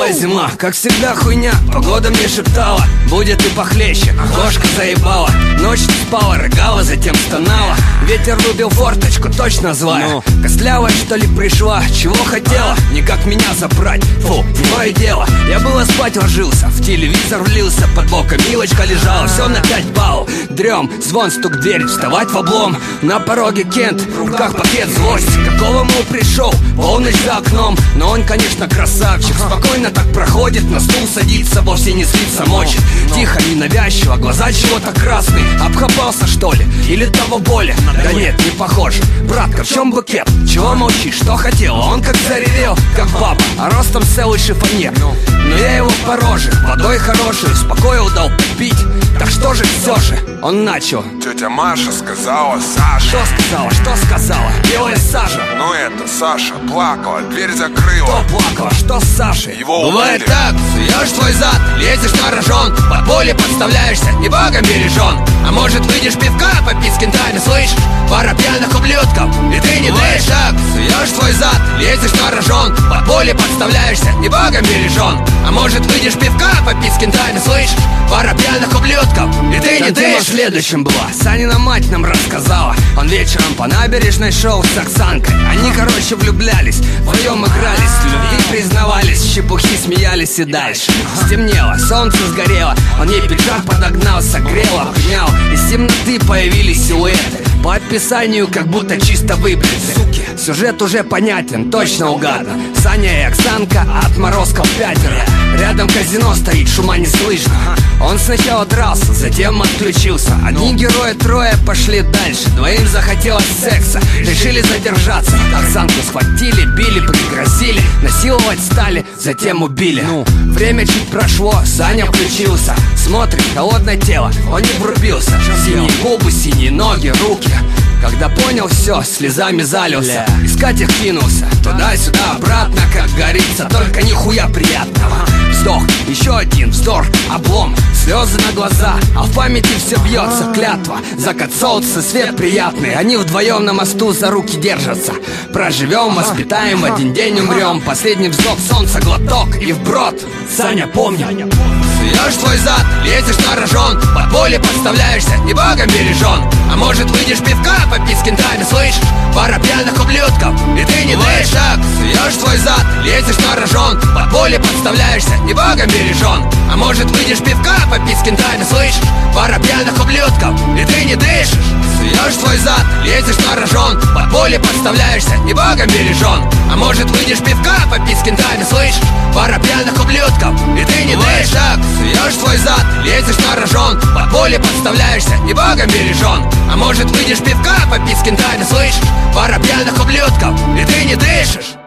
была зима, как всегда хуйня. Погода мне шептала, будет и похлеще. Кошка заебала, ночь не спала, рыгала, затем стонала. Ветер рубил форточку, точно злая. Костлявая, что ли, пришла, чего хотела? Никак меня забрать, фу, не мое дело. Я было спать ложился, в телевизор влился. Под боком Милочка лежала, все на 5 баллов. Дрем, звон, стук в дверь, вставать в облом. На пороге Кент, в руках пакет, злость. Какого мол пришел, полночь за окном. Но он, конечно, красавчик, спокойно так проходит, на стул садится, вовсе не злится, мочит. Тихо, ненавязчиво, глаза чего-то красные. Обхапался, что ли, или того более? Да нет, не похоже. Братка, в чем букет? Чего молчишь, что хотела? Он как заревел, как баба, а ростом целый шифонер. Но я его по роже, водой хорошей успокоил, дал попить. Так что же все же? Он начал. Тетя Маша сказала, Саша. Что сказала, что сказала? Белая Саша. Ну это Саша плакала, дверь закрыла. Кто плакала, что с Сашей? Его бывает убили. так, суешь твой зад, лезешь на рожон, под поле подставляешься, и богом бережен. А может выйдешь пивка попить с кентами, слышь? Пара пьяных ублюдков, и ты не дышишь. Так, суешь твой зад, лезешь на рожон, под поле подставляешься, и богом бережен. А может выйдешь пивка попить с кентами, слышь? Пара пьяных ублюдков, и ты не дышишь. В следующем была, Санина мать нам рассказала. Он вечером по набережной шел с Оксанкой. Они, короче, влюблялись, вдвоем игрались, в любви признавались, в чепухи смеялись и дальше. Стемнело, солнце сгорело, он ей пиджак подогнал, согрел, обнял. Из темноты появились силуэты, по описанию как будто чисто выбриты. Суки, сюжет уже понятен, точно угадан. Саня и Оксанка, а отморозков 5. Рядом казино стоит, шума не слышно. Он сначала дрался, затем отключился. Одни герои трое пошли дальше. Двоим захотелось секса, решили задержаться. Оксанку схватили, били, пригрозили, насиловать стали, затем убили. Время чуть прошло, Саня включился. Смотрит, холодное тело, он не врубился. Синие губы, синие ноги, руки. Когда понял все, слезами залился. Искать их кинулся, туда-сюда, обратно, как говорится. Только нихуя приятного. Вздох, еще один вздох, облом. Слезы на глаза, а в памяти все бьется. Клятва, закат солнца, свет приятный. Они вдвоем на мосту за руки держатся. Проживем, воспитаем, в один день умрем. Последний вздох, солнца, глоток и вброд. Саня, помни. Суешь твой зад, лезешь на рожон, под поле подставляешься, и богом бережен. А может выйдешь пивка попить с кентами, слышь? Пара пьяных ублюдков, и ты не дышишь. Так, суешь твой зад, лезешь на рожон, под поле подставляешься, и богом бережен. А может выйдешь пивка попить с кентами, слышь? Пара пьяных ублюдков, и ты не дышишь. Суешь твой зад, лезешь на рожон, под поле подставляешься, и богом бережен. А может выйдешь пивка попить с кентами, слышь? Пара пьяных ублюдков, и ты не дышишь. Так, суешь твой зад, лезешь на рожон, под поле подставляешься, и богом бережен. А может выйдешь пивка попить с кентами, слышь? Пара пьяных ублюдков, и ты не дышишь.